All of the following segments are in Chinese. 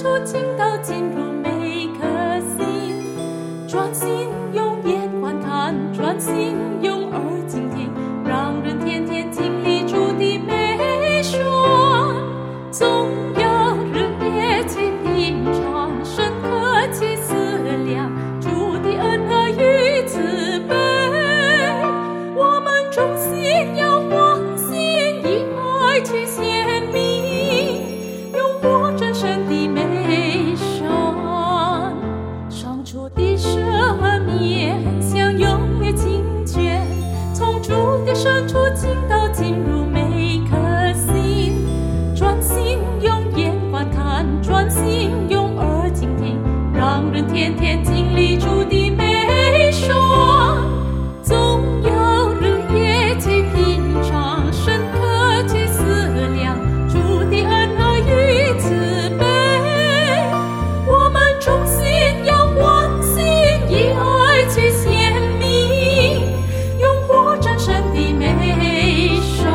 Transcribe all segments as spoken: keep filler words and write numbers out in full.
处倾倒进入每颗心，专心用眼观看，专心用耳倾听，让人天天经历主的美爽。总要日夜去品尝，深刻去思量主的恩和与慈悲。我们衷心要往心以爱去显明，用活真神的美善，上主的赦免像永远清泉，从主的深处倾倒进入每颗心，专心用眼观看，专心用耳倾听，让人天天经历主的美爽。总要日夜去品尝，深刻去思量主的恩和与慈悲。我们衷心要往心以爱去显明，用活真神的美善。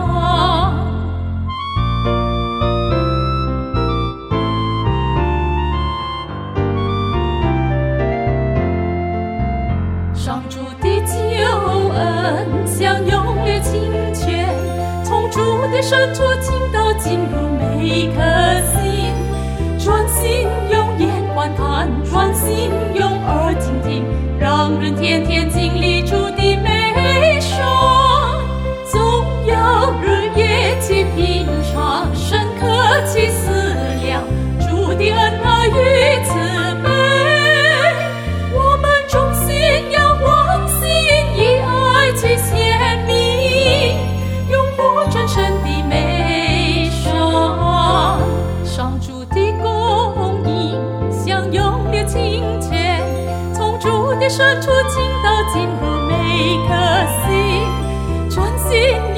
上主的救恩像永远清泉，从主的深处倾倒进入每颗心，专心用眼观看，专心用耳倾听，让人天天经历主的美爽。总要日夜去品尝，深刻去思量主的恩和与慈悲。我们衷心要往心以爱去显明，用活真神的美善。上主的供应像永远清泉，从主的深处倾倒进入每颗心，专心